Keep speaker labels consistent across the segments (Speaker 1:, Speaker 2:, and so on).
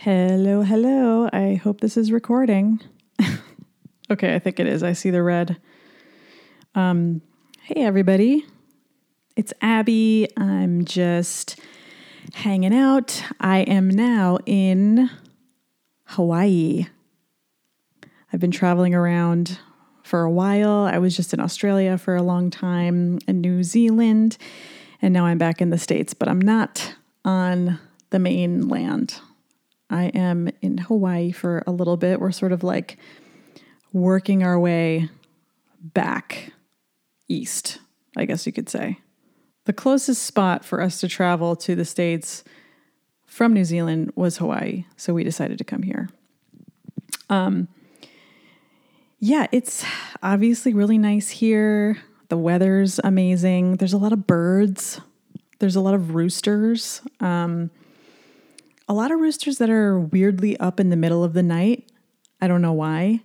Speaker 1: Hello, hello. I hope this is recording. Okay, I think it is. I see the red. Hey, everybody. It's Abby. I'm just hanging out. I am now in Hawaii. I've been traveling around for a while. I was just in Australia for a long time, in New Zealand, and now I'm back in the States, but I'm not on the mainland. I am in Hawaii for a little bit. We're sort of like working our way back east, I guess you could say. The closest spot for us to travel to the States from New Zealand was Hawaii, so we decided to come here. Yeah, it's obviously really nice here. The weather's amazing. There's a lot of birds. There's a lot of roosters. A lot of roosters that are weirdly up in the middle of the night. I don't know why.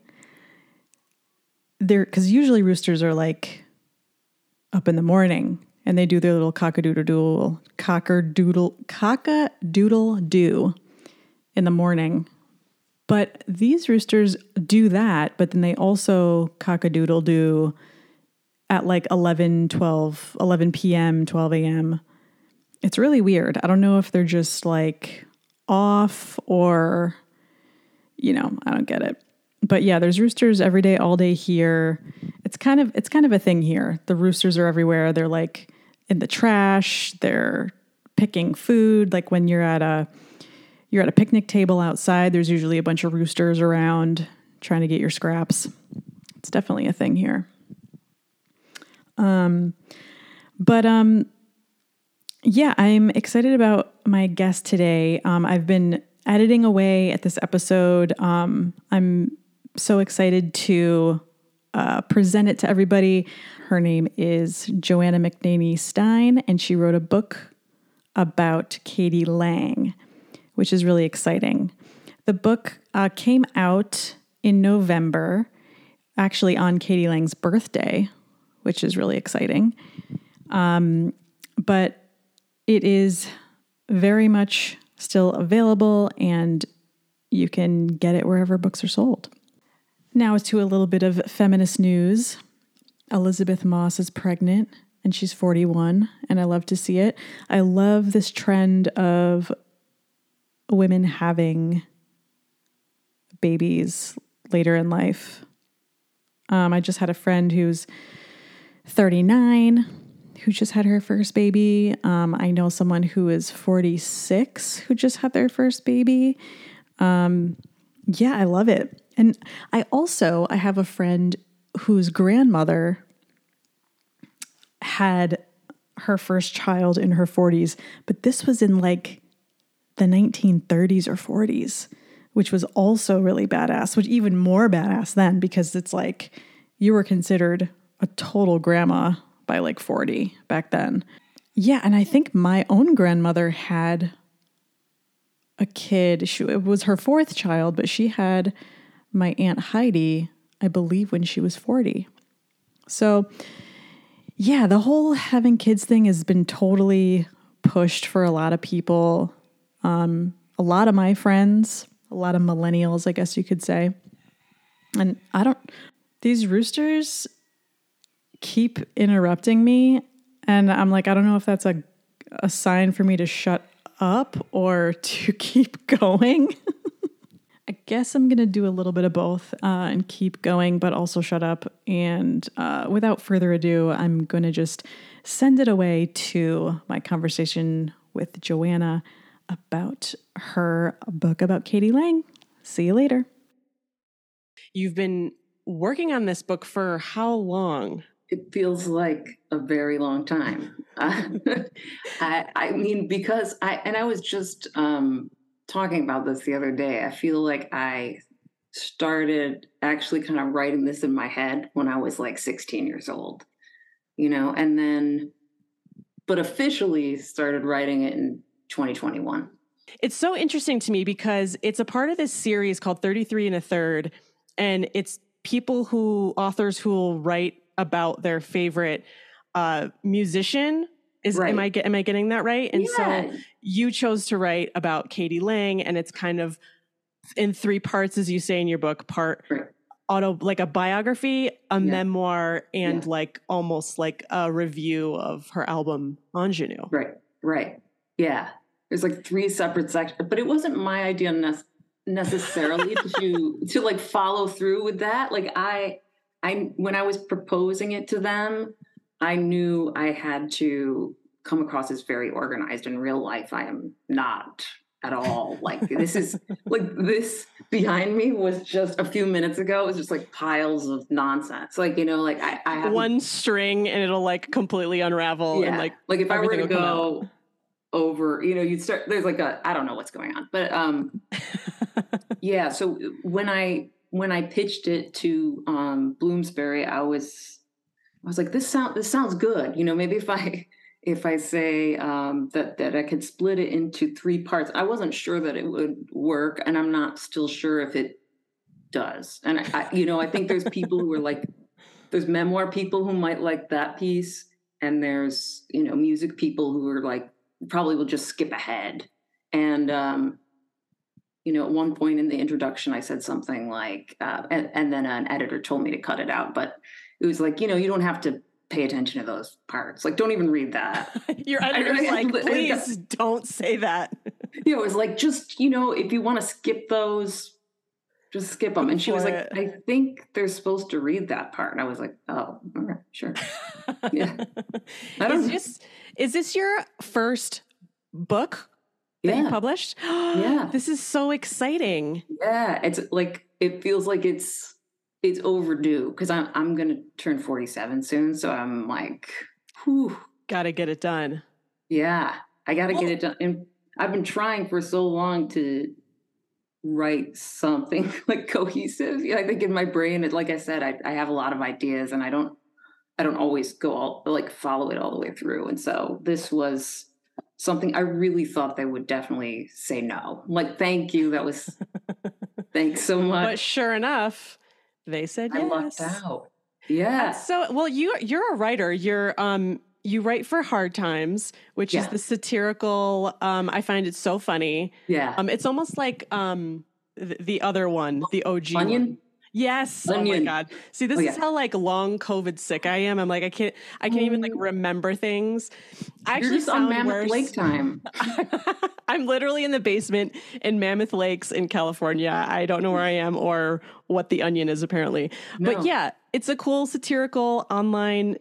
Speaker 1: Because usually roosters are like up in the morning and they do their little cock-a-doodle-doo in the morning. But these roosters do that, but then they also cock-a-doodle-doo at like 11 p.m., 12 a.m. It's really weird. I don't know if they're just like off or, I don't get it. But yeah, there's roosters every day, all day here. It's kind of a thing here. The roosters are everywhere. They're like in the trash. They're picking food. Like when you're at a picnic table outside, there's usually a bunch of roosters around trying to get your scraps. It's definitely a thing here. Yeah, I'm excited about my guest today. I've been editing away at this episode. I'm so excited to present it to everybody. Her name is Joanna McNaney Stein, and she wrote a book about k.d. lang, which is really exciting. The book came out in November, actually on k.d. lang's birthday, which is really exciting. But it is very much still available, and you can get it wherever books are sold. Now to a little bit of feminist news. Elizabeth Moss is pregnant, and she's 41, and I love to see it. I love this trend of women having babies later in life. I just had a friend who's 39 who just had her first baby. I know someone who is 46 who just had their first baby. Yeah, I love it. And I have a friend whose grandmother had her first child in her 40s, but this was in like the 1930s or 40s, which was also really badass, which even more badass then, because it's like you were considered a total grandma by like 40 back then. Yeah, and I think my own grandmother had a kid. It was her fourth child, but she had my Aunt Heidi, I believe, when she was 40. So yeah, the whole having kids thing has been totally pushed for a lot of people. A lot of my friends, a lot of millennials, I guess you could say. And these roosters keep interrupting me, and I'm like, I don't know if that's a sign for me to shut up or to keep going. I guess I'm gonna do a little bit of both and keep going, but also shut up. And without further ado, I'm gonna just send it away to my conversation with Joanna about her book about k.d. lang. See you later. You've been working on this book for how long?
Speaker 2: It feels like a very long time. I mean, because I was just talking about this the other day. I feel like I started actually kind of writing this in my head when I was like 16 years old, but officially started writing it in 2021.
Speaker 1: It's so interesting to me because it's a part of this series called 33 1/3, and it's authors who will write about their favorite musician
Speaker 2: Right.
Speaker 3: Am I getting that right? And
Speaker 2: Yeah.
Speaker 3: so you chose to write about Katie Lang, and it's kind of in 3 parts, as you say in your book, part
Speaker 2: Right.
Speaker 3: like a biography, a memoir, and
Speaker 2: Yeah.
Speaker 3: like almost like a review of her album Ingenue.
Speaker 2: Right. Yeah. There's like 3 separate sections, but it wasn't my idea necessarily to like follow through with that. Like I when I was proposing it to them, I knew I had to come across as very organized. In real life, I am not at all. Like this is like this behind me was just a few minutes ago. It was just like piles of nonsense. Like, you know, like I have
Speaker 3: one string and it'll like completely unravel.
Speaker 2: Yeah.
Speaker 3: And like
Speaker 2: if I were to
Speaker 3: everything will come out.
Speaker 2: go over, you know, you'd start, there's like I don't know what's going on, but yeah. So when I pitched it to Bloomsbury, I was like, this sounds good. You know, maybe if I say that I could split it into 3 parts. I wasn't sure that it would work, and I'm not still sure if it does. And I think there's people who are like, there's memoir people who might like that piece, and there's, you know, music people who are like, probably will just skip ahead. And you know, at one point in the introduction, I said something like, and then an editor told me to cut it out, but it was like, you know, you don't have to pay attention to those parts. Like, don't even read that.
Speaker 3: Your editor's like, please don't say that.
Speaker 2: You know, it was like, just, you know, if you want to skip those, just skip them. And she was like, I think they're supposed to read that part. And I was like, oh, all right, sure. Yeah.
Speaker 3: Is this your first book that you published?
Speaker 2: Yeah.
Speaker 3: This is so exciting.
Speaker 2: Yeah. It's like, it feels like it's overdue, because I'm going to turn 47 soon. So I'm like, whew.
Speaker 3: Got to get it done.
Speaker 2: Yeah. I got to get it done. And I've been trying for so long to write something like cohesive. Yeah, I think in my brain, like I said, I have a lot of ideas, and I don't always follow it all the way through. And so this was something I really thought they would definitely say no. Like, thank you. That was, thanks so much.
Speaker 3: But sure enough, they said yes.
Speaker 2: I lucked out. Yeah.
Speaker 3: So, well, you're a writer. You write for Hard Times, which is the satirical. I find it so funny.
Speaker 2: Yeah.
Speaker 3: It's almost like the other one, the OG
Speaker 2: Onion.
Speaker 3: One. Yes.
Speaker 2: Onion.
Speaker 3: Oh my God. See, this is how like long COVID sick I am. I'm like, I can't even like remember things.
Speaker 2: You're just on Mammoth Lake time.
Speaker 3: I'm literally in the basement in Mammoth Lakes in California. I don't know where I am or what the Onion is apparently. No. But yeah, it's a cool satirical online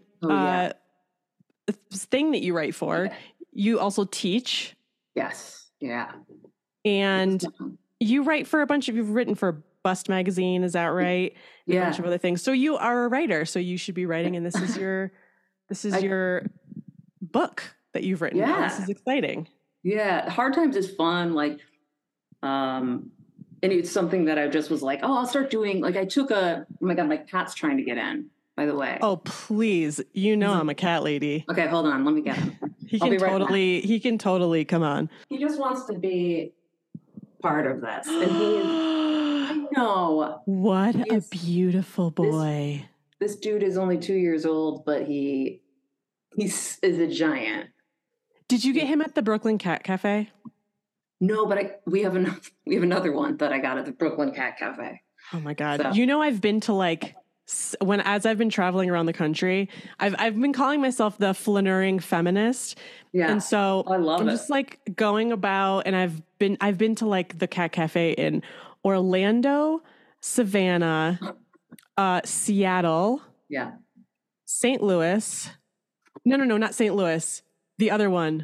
Speaker 3: thing that you write for. Okay. You also teach.
Speaker 2: Yes. Yeah.
Speaker 3: And you write for you've written for Bust Magazine, is that right?
Speaker 2: Yeah.
Speaker 3: A bunch of other things. So you are a writer, so you should be writing, and this is your book that you've written.
Speaker 2: Yeah.
Speaker 3: This is exciting.
Speaker 2: Yeah. Hard Times is fun. Like, and it's something that I just was like, oh, I'll start doing. Like, I took oh my God, my cat's trying to get in, by the way.
Speaker 3: Oh, please. You know I'm a cat lady.
Speaker 2: Okay, hold on. Let me get him.
Speaker 3: He can totally come on.
Speaker 2: He just wants to be part of this. And I know.
Speaker 3: What a beautiful boy.
Speaker 2: This dude is only 2 years old, but he is a giant.
Speaker 3: Did you get him at the Brooklyn Cat Cafe?
Speaker 2: No, but we have another one that I got at the Brooklyn Cat Cafe.
Speaker 3: Oh my God. So. You know, I've been to as I've been traveling around the country, I've been calling myself the flaneuring feminist. Yeah. And so I'm just like going about, and I've been to like the Cat Cafe in Orlando, Savannah, Seattle.
Speaker 2: Yeah.
Speaker 3: St. Louis. No, not St. Louis. The other one.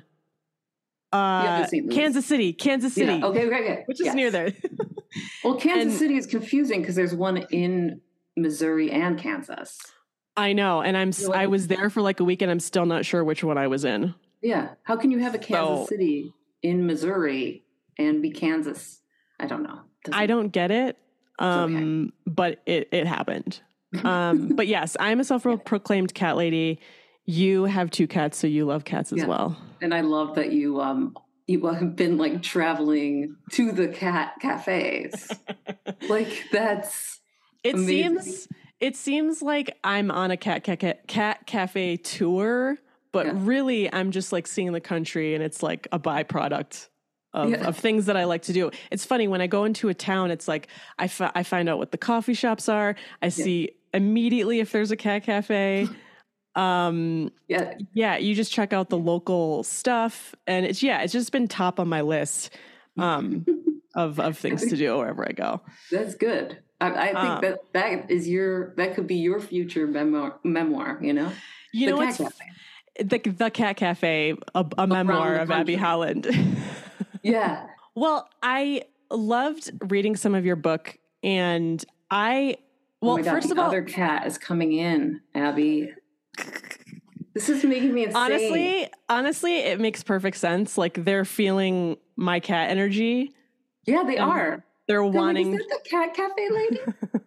Speaker 3: Kansas City.
Speaker 2: Yeah. Okay.
Speaker 3: Which is near there.
Speaker 2: Well, Kansas City is confusing because there's one in Missouri and Kansas.
Speaker 3: I know. And I was there for like a week, and I'm still not sure which one I was in.
Speaker 2: Yeah. How can you have a Kansas City in Missouri and be Kansas? I don't know.
Speaker 3: I don't get it. Okay. But it happened. But yes, I'm a self-proclaimed cat lady. You have 2 cats, so you love cats as well. And
Speaker 2: I love that you have been like traveling to the cat cafes. Like that's amazing.
Speaker 3: It seems like I'm on a cat cafe tour, But really, I'm just like seeing the country, and it's like a byproduct of things that I like to do. It's funny, when I go into a town, it's like I find out what the coffee shops are. I see immediately if there's a cat cafe. You just check out the local stuff, and it's just been top on my list of things to do wherever I go.
Speaker 2: That's good. I think that could be your future memoir, you know?
Speaker 3: The Cat Cafe, a memoir of Abby Holland.
Speaker 2: Yeah.
Speaker 3: Well, I loved reading some of your book, and first of all,
Speaker 2: other cat is coming in, Abby. This is making me insane.
Speaker 3: Honestly, it makes perfect sense. Like, they're feeling my cat energy.
Speaker 2: Yeah, they are.
Speaker 3: They're wanting.
Speaker 2: Like, is that the Cat Cafe lady?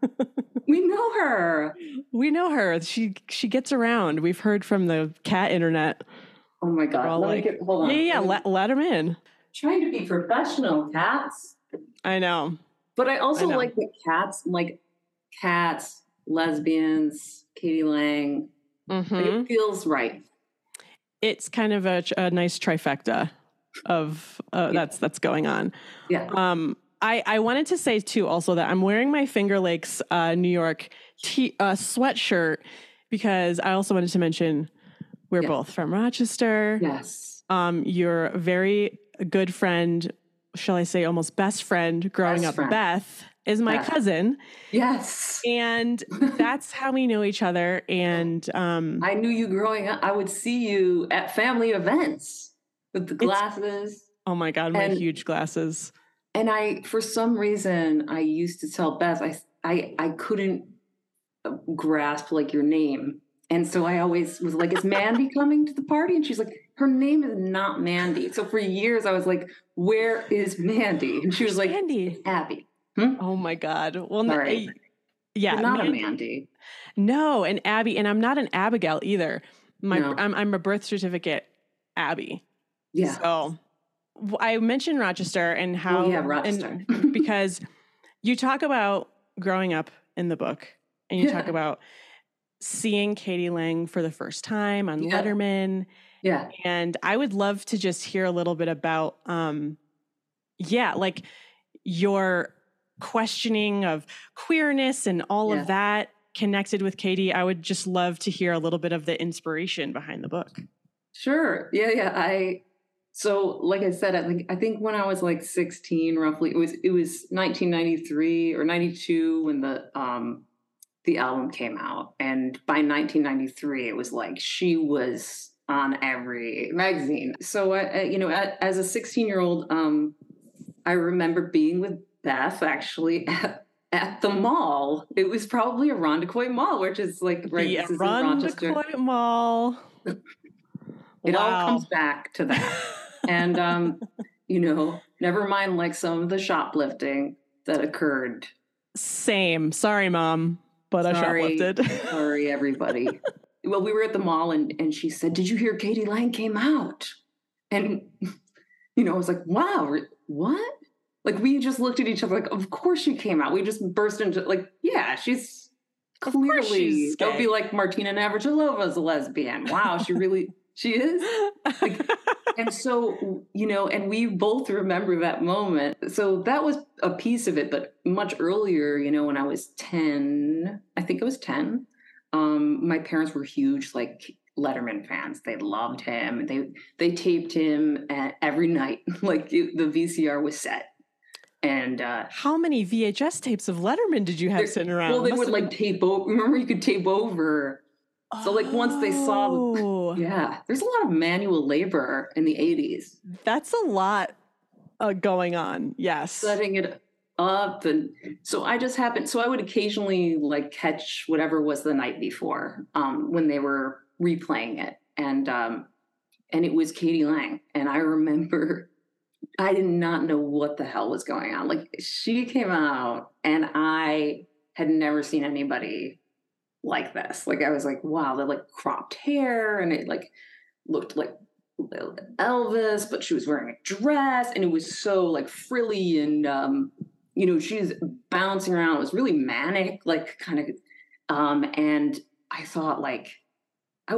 Speaker 2: We know her.
Speaker 3: We know her. She gets around. We've heard from the cat internet.
Speaker 2: Oh my God. Hold on.
Speaker 3: Yeah. Let them in.
Speaker 2: Trying to be professional, cats.
Speaker 3: I know.
Speaker 2: But I also like the cats, like cats, lesbians, Katie Lang.
Speaker 3: Mm-hmm.
Speaker 2: Like, it feels right.
Speaker 3: It's kind of a nice trifecta of that's going on.
Speaker 2: Yeah.
Speaker 3: I wanted to say too also that I'm wearing my Finger Lakes New York sweatshirt because I also wanted to mention we're both from Rochester.
Speaker 2: Yes.
Speaker 3: Your very good friend, shall I say almost best friend growing up, Beth, is my cousin.
Speaker 2: Yes.
Speaker 3: And that's how we know each other. And
Speaker 2: I knew you growing up. I would see you at family events with the glasses.
Speaker 3: Oh my God, my huge glasses.
Speaker 2: And for some reason, I used to tell Beth, I couldn't grasp like your name. And so I always was like, is Mandy coming to the party? And she's like, her name is not Mandy. So for years I was like, where is Mandy? And she was like,
Speaker 3: Mandy?
Speaker 2: Abby.
Speaker 3: Oh my God. Well,
Speaker 2: sorry. You're not a Mandy.
Speaker 3: No, and Abby, and I'm not an Abigail either. I'm a birth certificate Abby.
Speaker 2: Yeah.
Speaker 3: So I mentioned Rochester and how,
Speaker 2: Rochester.
Speaker 3: and because you talk about growing up in the book, and you talk about seeing Katie Lang for the first time on Letterman.
Speaker 2: Yeah.
Speaker 3: And I would love to just hear a little bit about, like your questioning of queerness and all of that connected with Katie. I would just love to hear a little bit of the inspiration behind the book.
Speaker 2: Sure. Yeah. So like I said, I think when I was like 16, roughly, it was 1993 or 92 when the album came out. And by 1993, it was like she was on every magazine. So as a 16-year-old, I remember being with Beth actually at the mall. It was probably Irondequoit Mall, which is like
Speaker 3: the Irondequoit Mall.
Speaker 2: It all comes back to that. And, never mind like some of the shoplifting that occurred.
Speaker 3: Same. Sorry, Mom, but I shoplifted.
Speaker 2: Sorry, everybody. Well, we were at the mall and she said, "Did you hear Katie Lang came out?" And, I was like, wow, what? Like, we just looked at each other like, of course she came out. We just burst into like, yeah, she's clearly, that would be like Martina Navratilova is a lesbian. Wow, she is. Like, and so, and we both remember that moment. So that was a piece of it. But much earlier, when I was 10, I think I was 10, my parents were huge, like, Letterman fans. They loved him. They taped him every night. Like, the VCR was set. And
Speaker 3: how many VHS tapes of Letterman did you have sitting around?
Speaker 2: Well, they would like tape over. Remember, you could tape over. So like once they saw, there's a lot of manual labor in the 80s.
Speaker 3: That's a lot going on. Yes.
Speaker 2: Setting it up. And so I would occasionally like catch whatever was the night before when they were replaying it. And it was Katie Lang. And I remember I did not know what the hell was going on. Like, she came out and I had never seen anybody like this. Like, I was like, wow, they're like cropped hair and it like looked like Elvis, but she was wearing a dress and it was so like frilly and, she's bouncing around. It was really manic, like kind of, and I thought like, I was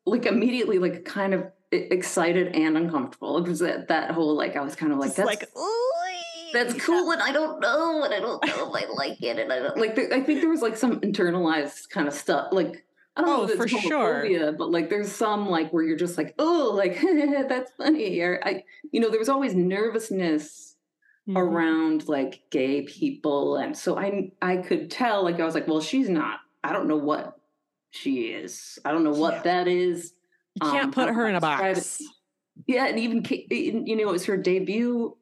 Speaker 2: like immediately like kind of excited and uncomfortable. It was that whole like I was kind of like that's like that's cool and I don't know if I like it and I don't like. I think there was like some internalized kind of stuff like. I don't know if it's homophobia, sure. But like there's some like where you're just like, oh, like that's funny. Or there was always nervousness around like gay people. And so I could tell, like, I was like, well, she's not, I don't know what she is. I don't know what that is.
Speaker 3: You can't put her in a box.
Speaker 2: Yeah. And even, it was her debut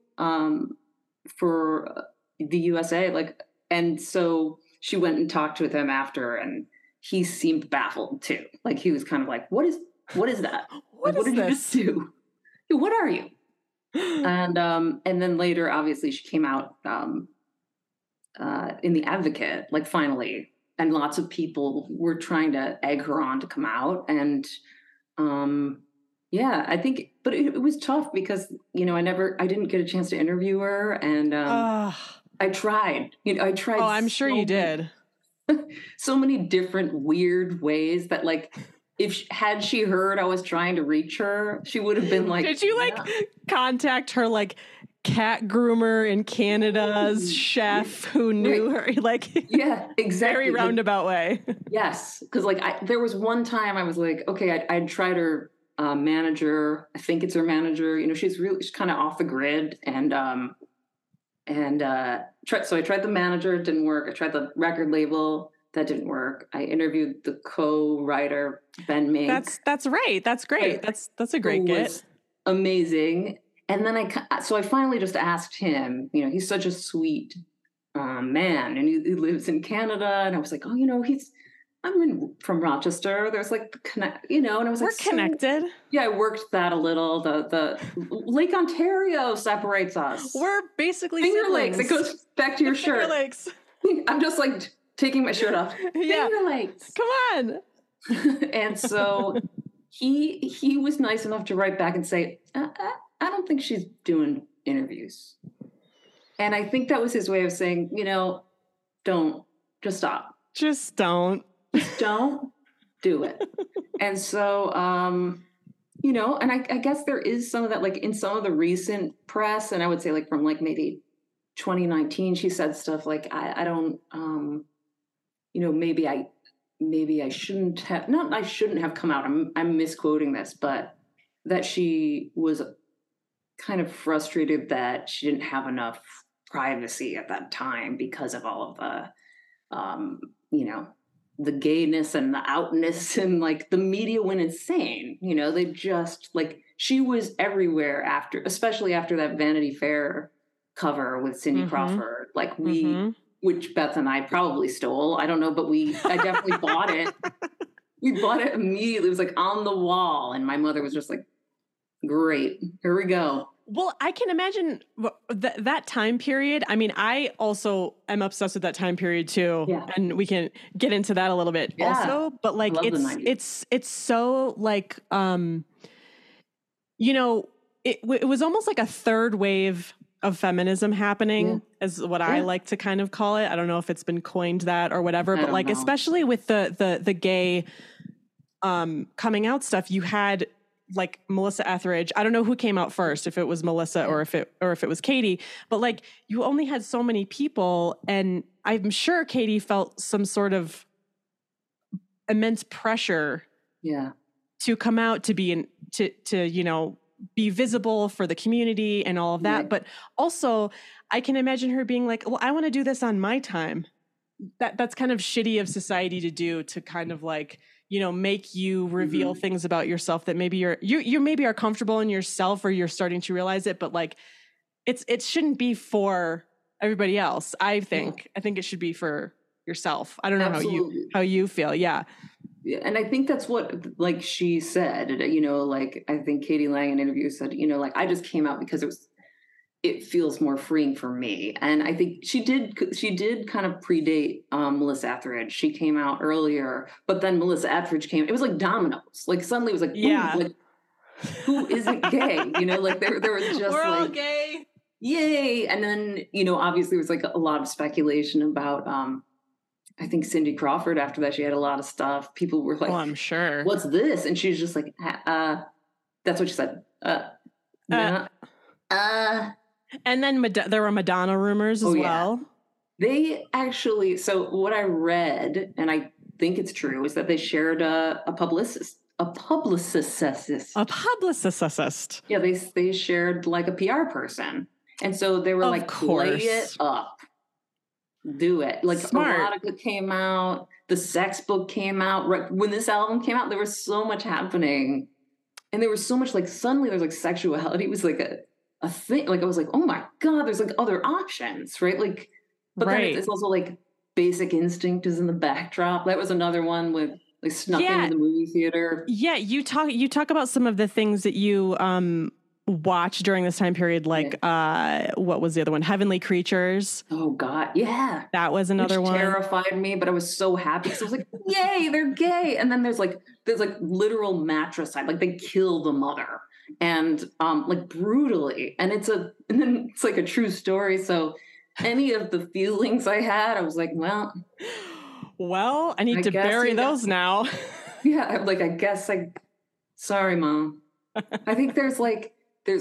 Speaker 2: for the USA. Like, and so she went and talked with him after, and he seemed baffled too. Like he was kind of like, what is that? What did you just do? What are you? And then later, obviously she came out in The Advocate, like finally, and lots of people were trying to egg her on to come out. And I think, but it was tough because, I didn't get a chance to interview her, and I tried. I tried.
Speaker 3: Oh, I'm sure you did.
Speaker 2: So many different weird ways that like had she heard I was trying to reach her, she would have been like,
Speaker 3: did you contact her like cat groomer in Canada's chef who knew her? Like,
Speaker 2: yeah, exactly.
Speaker 3: Very roundabout way.
Speaker 2: Yes. Because there was one time I was like, okay, I'd tried her manager. I think it's her manager. She's kind of off the grid. So I tried the manager, it didn't work. I tried the record label, that didn't work. I interviewed the co-writer, Ben Mink.
Speaker 3: That's right. That's great. That's a great get.
Speaker 2: Amazing. And then I finally just asked him, he's such a sweet man, and he lives in Canada. And I was like, I'm from Rochester. There's like connect, and I was
Speaker 3: like, we're connected.
Speaker 2: Yeah, I worked that a little. The Lake Ontario separates us.
Speaker 3: We're basically
Speaker 2: Finger
Speaker 3: siblings.
Speaker 2: Lakes. It goes back to your shirt.
Speaker 3: Finger Lakes.
Speaker 2: I'm just like taking my shirt off.
Speaker 3: Yeah.
Speaker 2: Finger Lakes.
Speaker 3: Come on.
Speaker 2: And so he was nice enough to write back and say, I don't think she's doing interviews. And I think that was his way of saying, don't, just stop.
Speaker 3: Just don't.
Speaker 2: Just don't do it. And so, and I guess there is some of that, like in some of the recent press, and I would say like from like maybe 2019, she said stuff like, I don't, maybe I shouldn't have, not I shouldn't have come out. I'm misquoting this, but that she was kind of frustrated that she didn't have enough privacy at that time because of all of the, the gayness and the outness, and like the media went insane. They just like, she was everywhere especially after that Vanity Fair cover with Cindy Crawford. Like which Beth and I probably stole. I don't know, but I definitely bought it. We bought it immediately. It was like on the wall. And my mother was just like, great, here we go.
Speaker 3: Well, I can imagine that time period. I mean, I also am obsessed with that time period too. Yeah. And we can get into that a little bit also, but like, it's so like, it was almost like a third wave of feminism happening is what I like to kind of call it. I don't know if it's been coined that or whatever, but like, especially with the gay, coming out stuff, you had like Melissa Etheridge. I don't know who came out first, if it was Melissa or if it was Katie, but like you only had so many people. And I'm sure Katie felt some sort of immense pressure to come out, to be to be visible for the community and all of that. Right. But also I can imagine her being like, well, I want to do this on my time. That's kind of shitty of society to do, to kind of like, make you reveal things about yourself that maybe you maybe are comfortable in yourself, or you're starting to realize it, but like it shouldn't be for everybody else. I think it should be for yourself. I don't know how you feel. Yeah.
Speaker 2: Yeah. And I think that's what, like she said, like I think Katie Lang in interview said, like I just came out because it feels more freeing for me. And I think she did kind of predate Melissa Etheridge. She came out earlier, but then Melissa Etheridge came. It was like dominoes. Like suddenly it was like, like who isn't gay? Like there was just
Speaker 3: we're
Speaker 2: like,
Speaker 3: all gay.
Speaker 2: Yay. And then, obviously there was like a lot of speculation about I think Cindy Crawford, after that, she had a lot of stuff. People were like,
Speaker 3: oh, I'm sure.
Speaker 2: What's this? And she's just like, that's what she said.
Speaker 3: And then there were Madonna rumors as well.
Speaker 2: They actually, so what I read, and I think it's true, is that they shared a publicist. Yeah, they shared like a PR person. And so they were like, play it up. Do it. Like
Speaker 3: Smart.
Speaker 2: Erotica came out, the Sex Book came out. Right when this album came out, there was so much happening. And there was so much, like, suddenly there's like sexuality was like a thing. Like I was like, oh my God, there's like other options, right? Like, but then it's also like Basic Instinct is in the backdrop. That was another one with like snuck into the movie theater.
Speaker 3: Yeah, you talk about some of the things that you watched during this time period, like what was the other one? Heavenly Creatures.
Speaker 2: Oh God, yeah,
Speaker 3: that was another one.
Speaker 2: Terrified me, but I was so happy because I was like, yay, they're gay. And then there's like literal matricide, like they kill the mother and like brutally, and then it's like a true story. So any of the feelings I had, I was like, well,
Speaker 3: I need to bury those now.
Speaker 2: Yeah, like sorry, Mom. I think there's like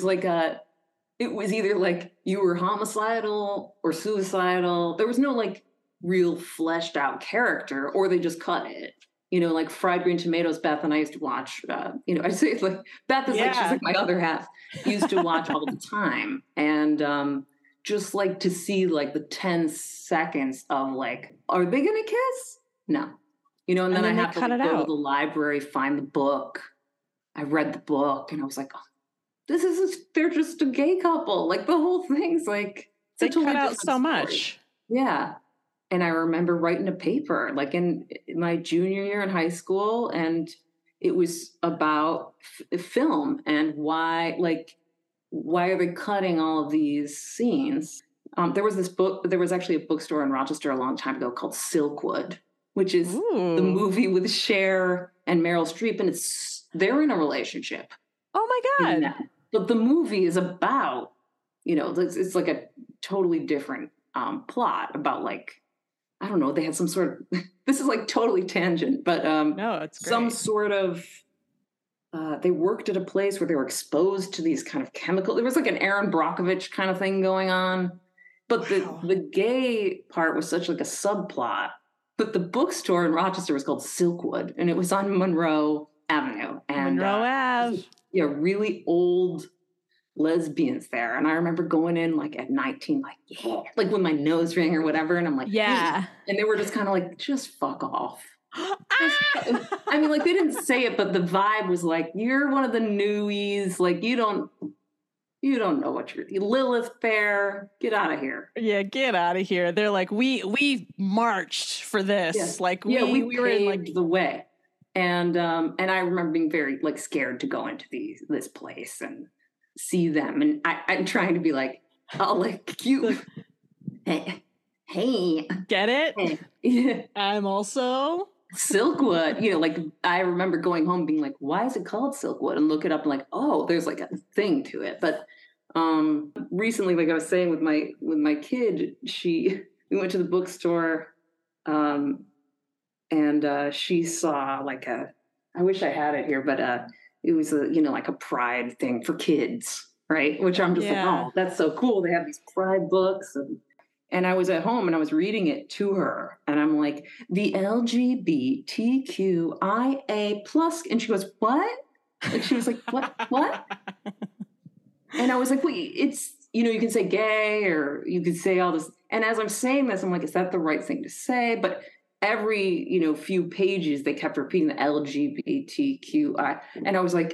Speaker 2: it was either like you were homicidal or suicidal. There was no like real fleshed out character, or they just cut it. You know, like Fried Green Tomatoes, Beth and I used to watch, I say it's like, Beth is like, she's like my other half, used to watch all the time. And just like to see like the 10 seconds of like, are they going to kiss? No. You know, and then I have to like, go to the library, find the book. I read the book and I was like, oh, they're just a gay couple. Like the whole thing's like,
Speaker 3: they cut out so much.
Speaker 2: Yeah. And I remember writing a paper like in my junior year in high school, and it was about film and why are they cutting all of these scenes? There was actually a bookstore in Rochester a long time ago called Silkwood, which is the movie with Cher and Meryl Streep, and they're in a relationship.
Speaker 3: Oh my God.
Speaker 2: But the movie is about, it's like a totally different plot about like, I don't know, they had some sort of, this is like totally tangent, but
Speaker 3: no, it's great.
Speaker 2: Some sort of, they worked at a place where they were exposed to these kind of chemicals. There was like an Aaron Brockovich kind of thing going on. But the gay part was such like a subplot. But the bookstore in Rochester was called Silkwood, and it was on Monroe Avenue. And
Speaker 3: Monroe Ave.
Speaker 2: Yeah, really old lesbians there. And I remember going in like at 19, like, yeah, like with my nose ring or whatever. And I'm like,
Speaker 3: yeah.
Speaker 2: And they were just kind of like, just fuck off. I mean, like they didn't say it, but the vibe was like, you're one of the newies. Like you don't know what you're Lilith Fair. Get out of here.
Speaker 3: Yeah, get out of here. They're like, we marched for this.
Speaker 2: Yeah.
Speaker 3: Like
Speaker 2: we
Speaker 3: were in
Speaker 2: like the way. And I remember being very like scared to go into this place and see them. And I'm trying to be like, oh, like you. Hey.
Speaker 3: Get it?
Speaker 2: Hey. Yeah.
Speaker 3: I'm also
Speaker 2: Silkwood. Like I remember going home being like, why is it called Silkwood? And look it up and like, oh, there's like a thing to it. But recently, like I was saying with my kid, we went to the bookstore and she saw like I wish I had it here, but it was like a pride thing for kids, right? Which I'm just like, oh, that's so cool. They have these pride books. And I was at home and I was reading it to her. And I'm like, the LGBTQIA plus. And she goes, what? Like she was like, what? And I was like, wait, it's, you can say gay or you could say all this. And as I'm saying this, I'm like, is that the right thing to say? But every, few pages, they kept repeating the LGBTQI. And I was like,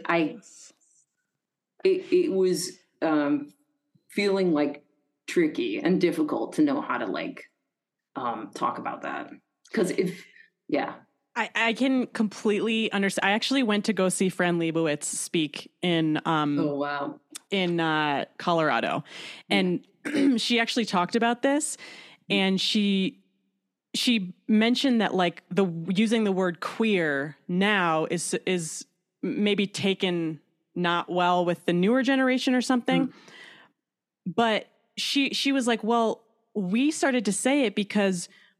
Speaker 2: it was feeling like tricky and difficult to know how to like talk about that. Because
Speaker 3: I can completely understand. I actually went to go see Fran Lebowitz speak in in Colorado, and she actually talked about this, and she mentioned that like using the word queer now is maybe taken not well with the newer generation or something, but she was like, well, we started to say it because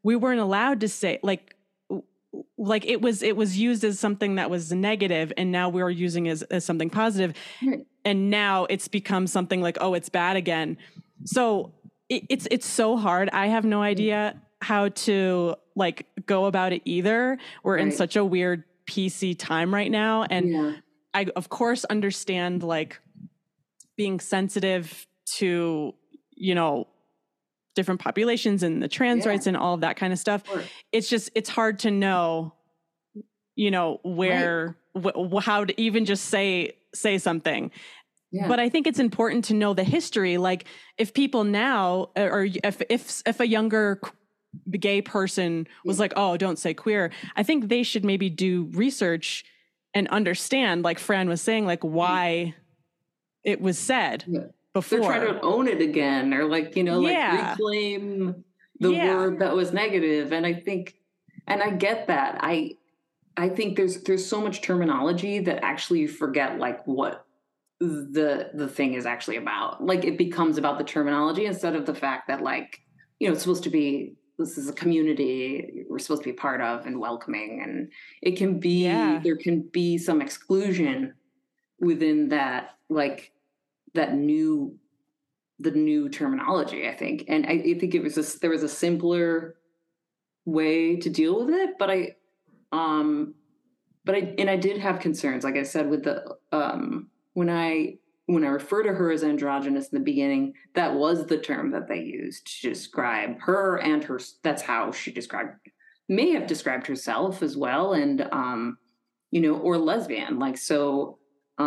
Speaker 3: we weren't allowed to say like it was used as something that was negative, and now we're using as something positive. Right. And now it's become something like, oh, it's bad again. So it's so hard. I have no idea how to like go about it either. We're in such a weird PC time right now. And I of course understand like being sensitive to, you know, different populations and the trans rights and all of that kind of stuff. Sure. It's just, it's hard to know, you know, where, how to even just say something. Yeah. But I think it's important to know the history. Like if people now, or if a younger gay person was like, oh, don't say queer, I think they should maybe do research and understand, like Fran was saying, like why it was said. Yeah. Before.
Speaker 2: They're trying to own it again, or like, you know, like reclaim the word that was negative. And I think, and I get that. I think there's so much terminology that actually you forget like what the thing is actually about. Like it becomes about the terminology instead of the fact that like, you know, it's supposed to be, this is a community we're supposed to be part of and welcoming. And it can be, there can be some exclusion within that, like, the new terminology, I think. And I think there was a simpler way to deal with it, but I did have concerns, like I said, with the, when I refer to her as androgynous in the beginning, that was the term that they used to describe her, and that's how she may have described herself as well. And, you know, or lesbian, like, so,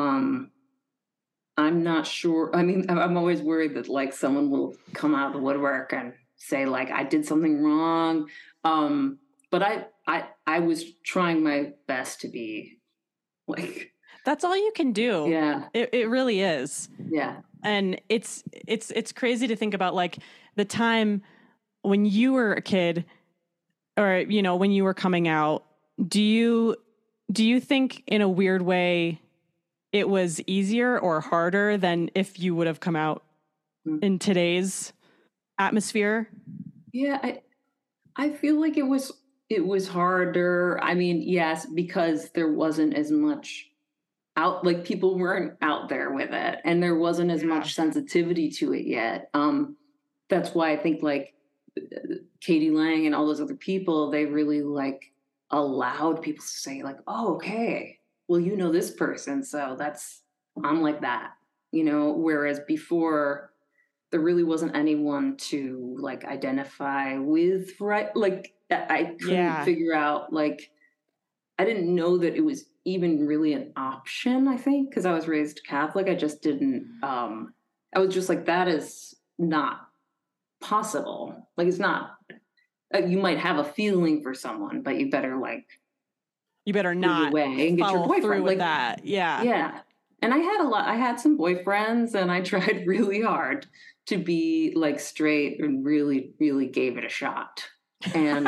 Speaker 2: I'm not sure. I mean, I'm always worried that like someone will come out of the woodwork and say like I did something wrong. But I was trying my best to be like.
Speaker 3: That's all you can do.
Speaker 2: Yeah,
Speaker 3: it really is.
Speaker 2: Yeah,
Speaker 3: and it's crazy to think about like the time when you were a kid, or you know when you were coming out. Do you think in a weird way it was easier or harder than if you would have come out in today's atmosphere?
Speaker 2: Yeah, I feel like it was harder. I mean, yes, because there wasn't as much out, like people weren't out there with it, and there wasn't as much sensitivity to it yet. That's why I think like Katie Lang and all those other people, they really like allowed people to say like, oh, okay, well, you know this person, so I'm like that, you know, whereas before there really wasn't anyone to like identify with, right? Like I couldn't figure out, like, I didn't know that it was even really an option, I think, because I was raised Catholic. I just didn't, I was just like, that is not possible. Like, it's not, you might have a feeling for someone, but you better
Speaker 3: not
Speaker 2: away and get your boyfriend
Speaker 3: through with
Speaker 2: like
Speaker 3: that. Yeah.
Speaker 2: Yeah. And I had some boyfriends, and I tried really hard to be like straight and really, really gave it a shot. And,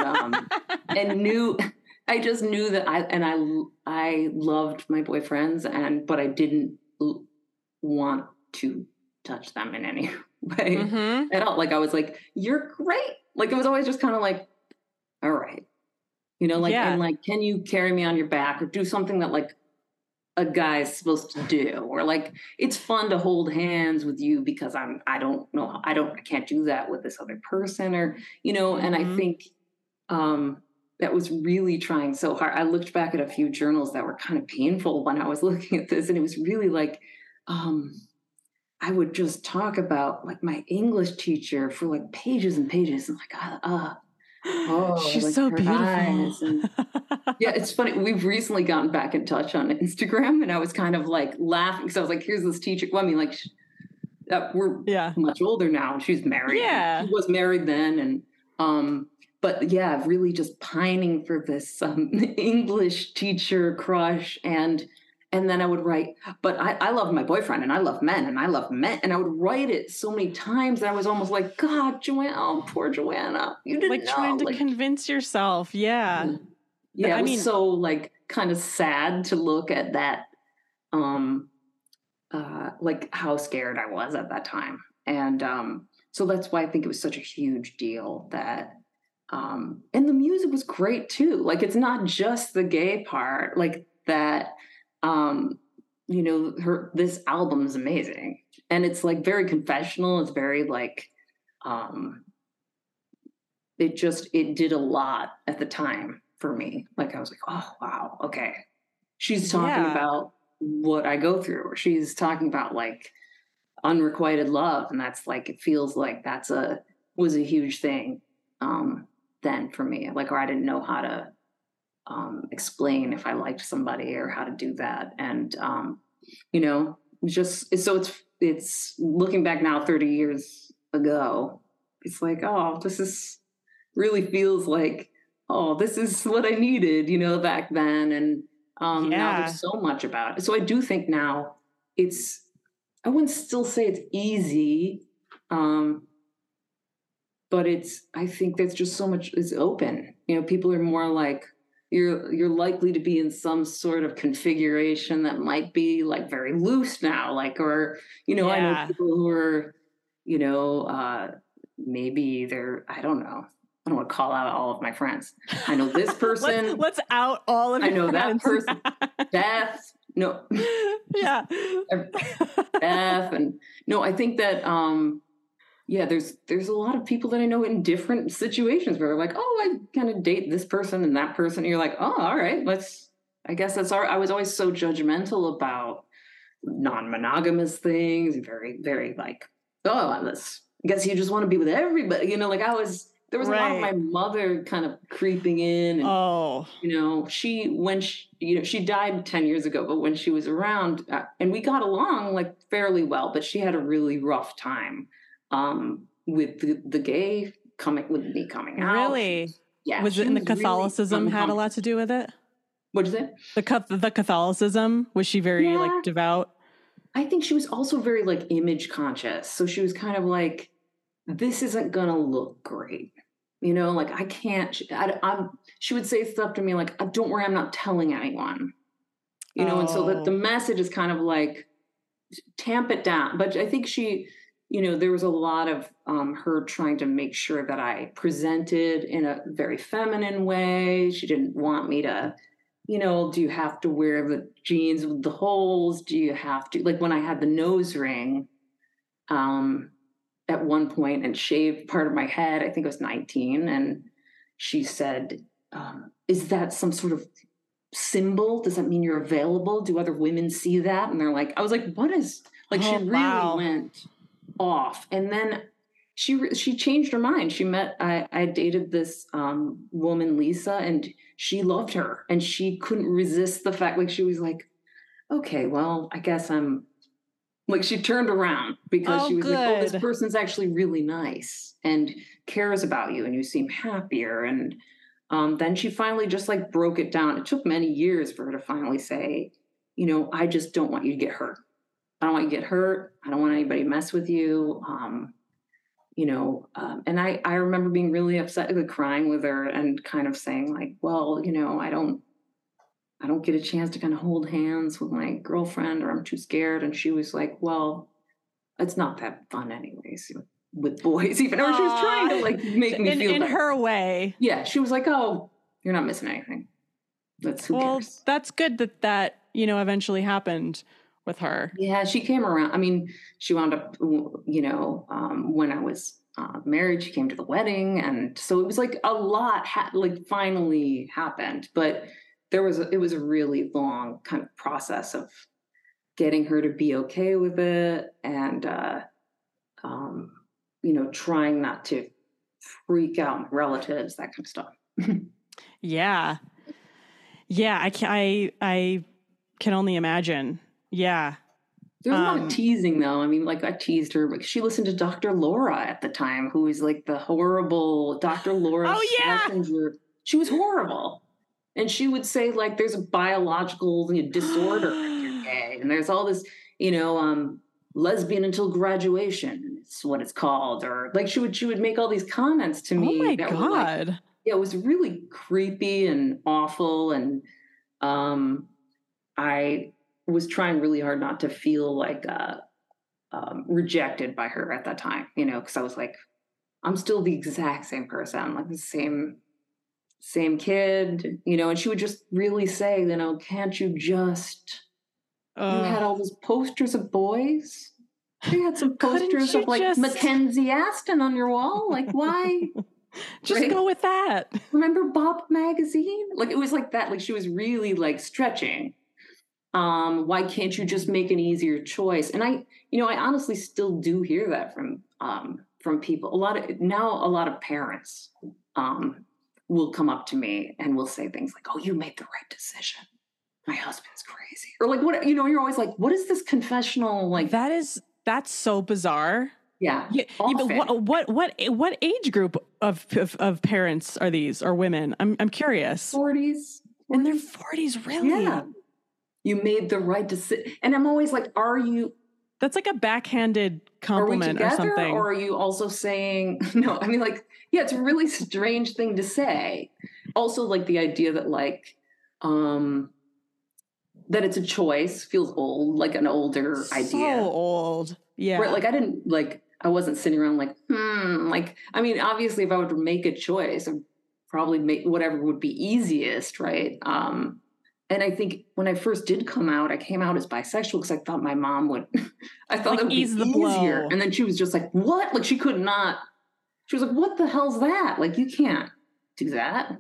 Speaker 2: I just knew that I loved my boyfriends, but I didn't want to touch them in any way at all. Like I was like, you're great. Like it was always just kind of like, all right. You know, like, and like, can you carry me on your back or do something that like a guy's supposed to do? Or like, it's fun to hold hands with you because I can't do that with this other person, or, you know, and I think, that was really trying so hard. I looked back at a few journals that were kind of painful when I was looking at this, and it was really like, I would just talk about like my English teacher for like pages and pages, and like,
Speaker 3: she's like so beautiful.
Speaker 2: Yeah, it's funny. We've recently gotten back in touch on Instagram, and I was kind of like laughing because I was like, "Here's this teacher." Well, I mean, like, we're much older now. She's married.
Speaker 3: Yeah,
Speaker 2: she was married then, and but yeah, really just pining for this English teacher crush, and then I would write. But I love my boyfriend, and I love men, and I love men, and I would write it so many times that I was almost like, God, Joanna, oh, poor Joanna, you didn't
Speaker 3: like
Speaker 2: know.
Speaker 3: Trying to convince yourself,
Speaker 2: yeah. It was so like kind of sad to look at that, like how scared I was at that time, and so that's why I think it was such a huge deal that and the music was great too. Like, it's not just the gay part, like that, this album is amazing. And it's like very confessional. It's very like, it did a lot at the time for me. Like, I was like, oh, wow. Okay. She's talking about what I go through, or she's talking about like unrequited love. And that's like, it feels like was a huge thing. Then for me, like, or I didn't know how to, explain if I liked somebody or how to do that. And, it's looking back now 30 years ago, it's like, oh, this really feels like, oh, this is what I needed, back then. And now there's so much about it. So I do think now I wouldn't still say it's easy, but I think there's just so much is open. People are more like, you're likely to be in some sort of configuration that might be like very loose now, like, or, I know people who are, maybe I don't know. I don't want to call out all of my friends. I know this person.
Speaker 3: let's out all of your friends.
Speaker 2: I know that person. Beth. No.
Speaker 3: Yeah.
Speaker 2: Beth. And no, I think that, there's a lot of people that I know in different situations where they're like, oh, I kind of date this person and that person. And you're like, oh, all right, I guess that's I was always so judgmental about non-monogamous things. Very, very like, oh, I guess you just want to be with everybody. There was a lot of my mother kind of creeping in. And, she died 10 years ago, but when she was around, and we got along like fairly well, but she had a really rough time with the gay with me coming out.
Speaker 3: Really? Yeah. Was it in the Catholicism really had a lot to do with it?
Speaker 2: What'd you say?
Speaker 3: The Catholicism, was she very like devout?
Speaker 2: I think she was also very like image conscious. So she was kind of like, this isn't gonna look great. Like I can't, she would say stuff to me like, don't worry, I'm not telling anyone, and so that the message is kind of like, tamp it down. But I think she, there was a lot of her trying to make sure that I presented in a very feminine way. She didn't want me to, do you have to wear the jeans with the holes? Do you have to, like when I had the nose ring, at one point and shaved part of my head, I think I was 19. And she said, is that some sort of symbol? Does that mean you're available? Do other women see that? And they're like, I was like, what is, like, she really went off. And then she changed her mind. I dated this woman, Lisa, and she loved her. And she couldn't resist the fact, like, she was like, okay, well, I guess like, she turned around because she was like, oh, this person's actually really nice and cares about you and you seem happier. And then she finally just like broke it down. It took many years for her to finally say, I just don't want you to get hurt. I don't want you to get hurt. I don't want anybody to mess with you. And I remember being really upset, like crying with her and kind of saying like, well, I don't get a chance to kind of hold hands with my girlfriend or I'm too scared. And she was like, well, it's not that fun anyways with boys, even though she was trying to like make me feel
Speaker 3: in her way.
Speaker 2: Yeah. She was like, oh, you're not missing anything. Who cares?
Speaker 3: That's good that eventually happened with her.
Speaker 2: Yeah. She came around. I mean, she wound up, when I was married, she came to the wedding. And so it was like a lot finally happened, but it was a really long kind of process of getting her to be okay with it and, trying not to freak out relatives, that kind of stuff.
Speaker 3: Yeah. Yeah. I can only imagine. Yeah.
Speaker 2: There was a lot of teasing though. I mean, like I teased her, but she listened to Dr. Laura at the time, who was like the horrible Dr. Laura.
Speaker 3: Oh yeah.
Speaker 2: Messenger. She was horrible. And she would say, like, there's a biological disorder if you're gay. And there's all this, lesbian until graduation. It's what it's called. Or like she would make all these comments to me.
Speaker 3: Oh my God.
Speaker 2: It was really creepy and awful. And I was trying really hard not to feel like rejected by her at that time, because I was like, I'm still the exact same person, like the same kid, you know, and she would just really say, you know, can't you just, you had all those posters of boys. You had some posters of like Mackenzie Aston on your wall. Like, why?
Speaker 3: Just go with that.
Speaker 2: Remember Bob magazine? Like, it was like that. Like, she was really like stretching. Why can't you just make an easier choice? And I honestly still do hear that from people. A lot of parents will come up to me and will say things like, "Oh, you made the right decision. My husband's crazy," or like, what, you know, you're always like, what is this confessional like?
Speaker 3: That's so bizarre.
Speaker 2: Yeah.
Speaker 3: What age group of parents are these, or women? I'm curious.
Speaker 2: 40s.
Speaker 3: In their 40s, really?
Speaker 2: Yeah. You made the right decision. And I'm always like, are you?
Speaker 3: That's like a backhanded compliment or something.
Speaker 2: Or are you also saying, no, I mean, like, yeah, it's a really strange thing to say. Also, like the idea that like, that it's a choice feels old, like an older idea.
Speaker 3: So old. Yeah.
Speaker 2: Right. Like I wasn't sitting around like, like, I mean, obviously if I were to make a choice, I'd probably make whatever would be easiest. Right. And I think when I first did come out, I came out as bisexual because I thought my mom would, I thought it would be easier. Blow. And then she was just like, what? Like she was like, what the hell's that? Like, you can't do that.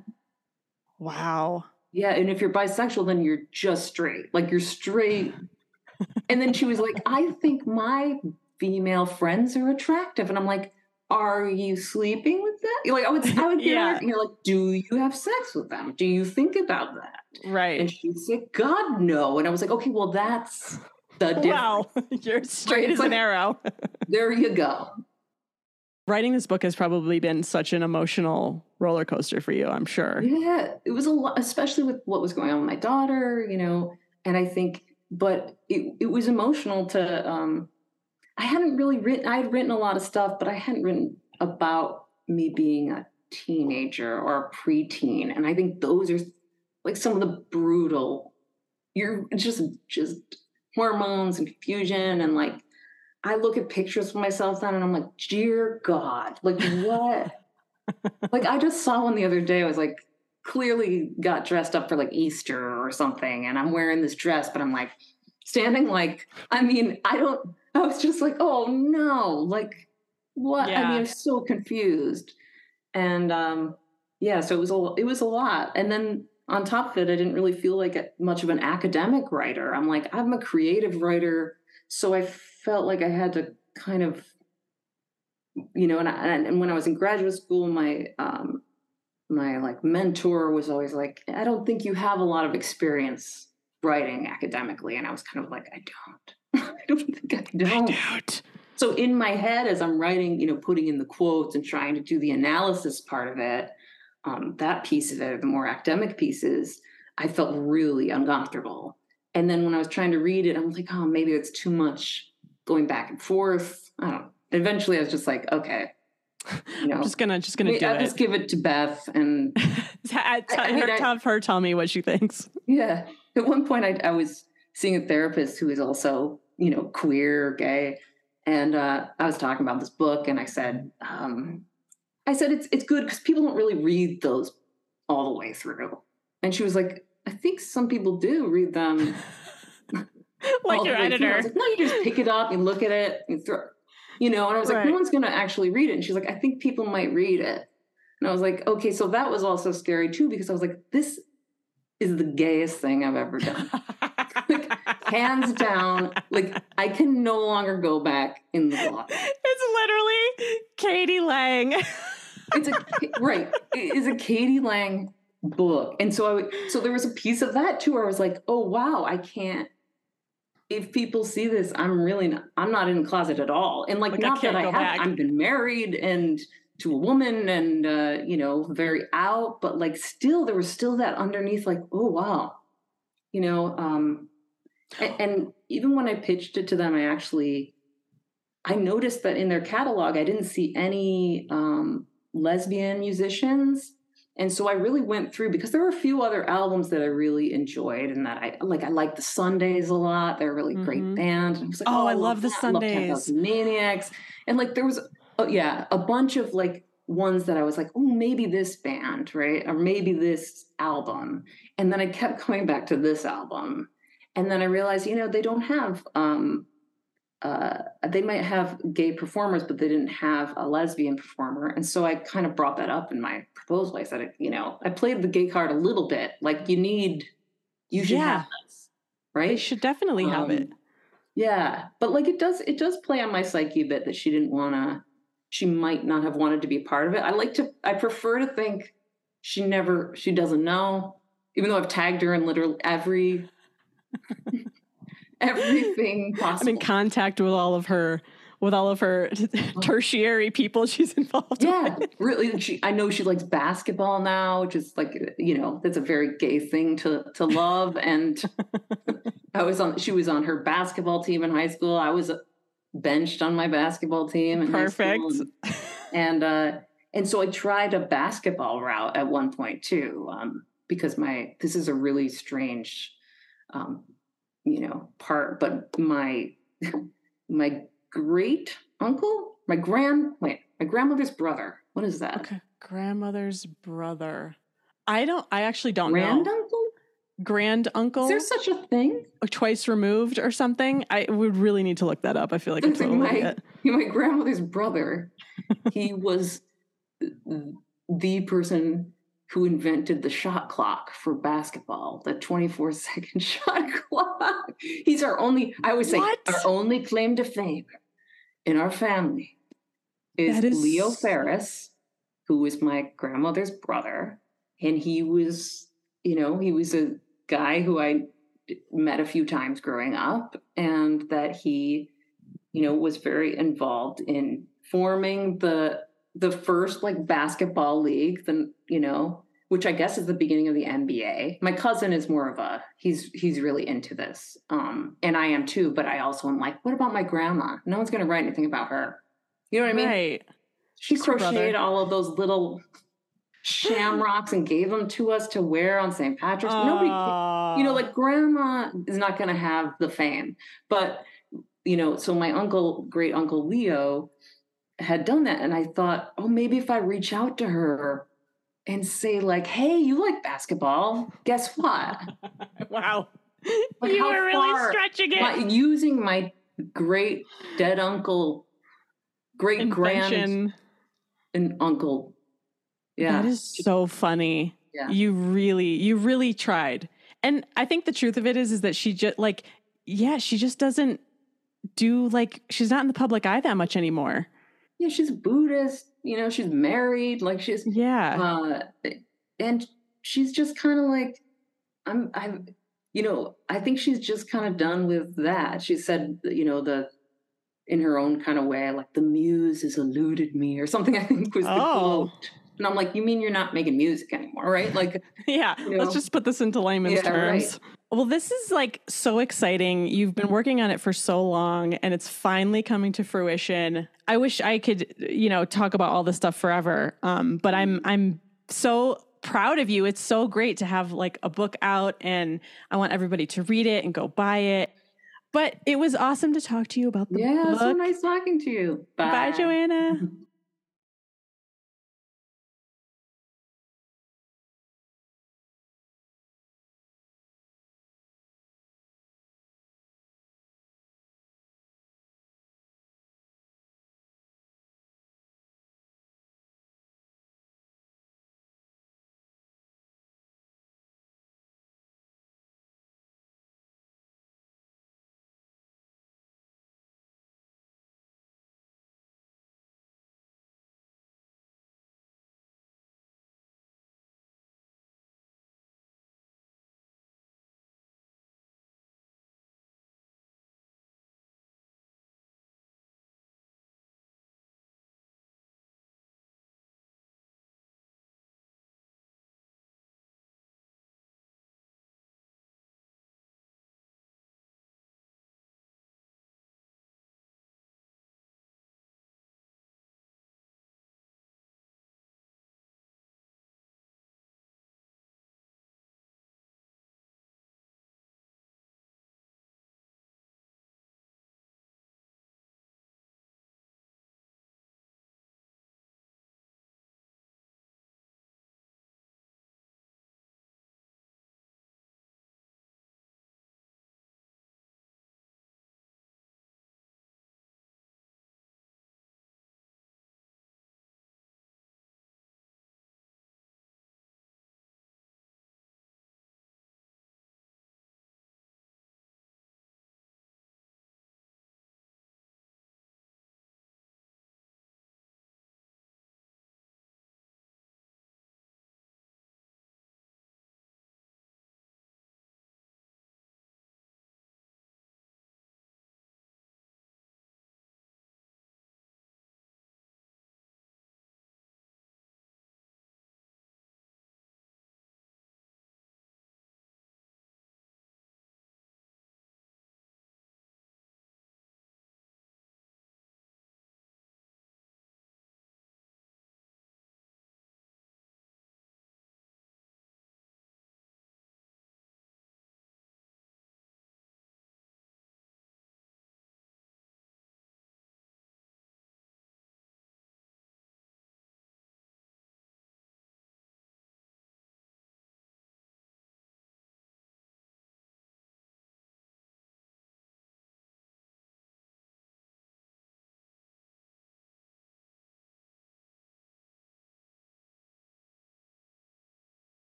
Speaker 3: Wow.
Speaker 2: Yeah. And if you're bisexual, then you're just straight. Like you're straight. And then she was like, I think my female friends are attractive. And I'm like, are you sleeping with them? Like I would get her, and you're like, do you have sex with them? Do you think about that?
Speaker 3: Right.
Speaker 2: And she said, God, no. And I was like, okay, well, that's the difference.
Speaker 3: Wow. You're straight as an arrow.
Speaker 2: There you go.
Speaker 3: Writing this book has probably been such an emotional roller coaster for you, I'm sure.
Speaker 2: Yeah, it was a lot, especially with what was going on with my daughter, you know, and I think, but it was emotional to, I had written a lot of stuff, but I hadn't written about me being a teenager or a preteen. And I think those are like some of the brutal, you're just hormones and confusion. And like, I look at pictures of myself then and I'm like, dear God, like what? Like I just saw one the other day. I was like, clearly got dressed up for like Easter or something. And I'm wearing this dress, but I'm like standing like, I mean, I was just like, oh no, like what? Yeah. I mean, I'm so confused. And so it was a lot. And then on top of it, I didn't really feel like much of an academic writer. I'm like, I'm a creative writer. So I felt like I had to kind of, you know, and when I was in graduate school, my like mentor was always like, I don't think you have a lot of experience writing academically. And I was kind of like, I don't think I don't. So in my head, as I'm writing, you know, putting in the quotes and trying to do the analysis part of it, that piece of it, the more academic pieces, I felt really uncomfortable. And then when I was trying to read it, I'm like, oh, maybe it's too much going back and forth. I don't know. Eventually I was just like, okay, you know,
Speaker 3: I'm just gonna do it.
Speaker 2: I'll just give it to Beth and
Speaker 3: have her tell me what she thinks.
Speaker 2: Yeah. At one point I was seeing a therapist who is also, you know, queer, gay. And I was talking about this book and I said it's good because people don't really read those all the way through. And she was like, I think some people do read them.
Speaker 3: Like your editor.
Speaker 2: I was like, no, you just pick it up, you look at it, you throw, you know, and I was like, no one's going to actually read it. And she's like, I think people might read it. And I was like, okay, so that was also scary too, because I was like, this is the gayest thing I've ever done. Like, hands down, like I can no longer go back in the book.
Speaker 3: It's literally Katie Lang.
Speaker 2: It's a Katie Lang book. And so there was a piece of that too, where I was like, oh wow, I can't, if people see this, I'm not in the closet at all. And like not that I've been married and to a woman and, you know, very out, but like still, there was still that underneath, like, oh, wow. You know, and even when I pitched it to them, I noticed that in their catalog, I didn't see any lesbian musicians. And so I really went through, because there were a few other albums that I really enjoyed and that I liked the Sundays a lot. They're a really great band. And I was like,
Speaker 3: I love the Sundays.
Speaker 2: I love Maniacs. And like, there was Oh yeah, a bunch of like ones that I was like, oh, maybe this band, right? Or maybe this album. And then I kept going back to this album. And then I realized, they don't have they might have gay performers, but they didn't have a lesbian performer. And so I kind of brought that up in my proposal. I said, I played the gay card a little bit. Like you should have this, right?
Speaker 3: They should definitely have it.
Speaker 2: Yeah. But like it does play on my psyche a bit that she might not have wanted to be a part of it. I prefer to think she doesn't know, even though I've tagged her in literally everything possible.
Speaker 3: I'm in contact with all of her tertiary people she's involved
Speaker 2: with. Really. I know she likes basketball now, which is like, that's a very gay thing to love. And she was on her basketball team in high school. I was benched on my basketball team in
Speaker 3: Perfect.
Speaker 2: high school. And so I tried a basketball route at one point too, because this is a really strange, part, but my great uncle, my grandmother's brother. What is that?
Speaker 3: Okay. Grandmother's brother. I actually don't know.
Speaker 2: Granduncle?
Speaker 3: Grand uncle?
Speaker 2: Is there such a thing?
Speaker 3: Or twice removed or something? I would really need to look that up. I feel like I'm totally
Speaker 2: my grandmother's brother, he was the person who invented the shot clock for basketball, the 24-second shot clock. He's our only claim to fame in our family is Leo Ferris, who is my grandmother's brother. And he was a guy who I met a few times growing up, and that he, was very involved in forming the first like basketball league, which I guess is the beginning of the NBA. My cousin is more of he's really into this. And I am too, but I also am like, what about my grandma? No one's going to write anything about her. You know what I mean?
Speaker 3: Right.
Speaker 2: She crocheted all of those little shamrocks and gave them to us to wear on St. Patrick's. Nobody, like grandma is not going to have the fame, but so my great uncle Leo had done that. And I thought, oh, maybe if I reach out to her and say like, hey, you like basketball? Guess what?
Speaker 3: Wow. Like, you were really stretching it.
Speaker 2: Using my great dead uncle, great grand and uncle. Yeah.
Speaker 3: That is so funny.
Speaker 2: Yeah.
Speaker 3: You really tried. And I think the truth of it is that she just she just doesn't do she's not in the public eye that much anymore.
Speaker 2: Yeah, she's Buddhist, she's married, like she's and she's just kind of like I think she's just kind of done with that. She said, in her own kind of way, like the muse has eluded me or something, I think was the quote. And I'm like, you mean you're not making music anymore, right? Like,
Speaker 3: yeah, let's just put this into layman's terms. Right. Well, this is so exciting. You've been working on it for so long and it's finally coming to fruition. I wish I could, talk about all this stuff forever. But I'm so proud of you. It's so great to have a book out, and I want everybody to read it and go buy it. But it was awesome to talk to you about the book.
Speaker 2: Yeah, so nice talking to you.
Speaker 3: Bye, Joanna.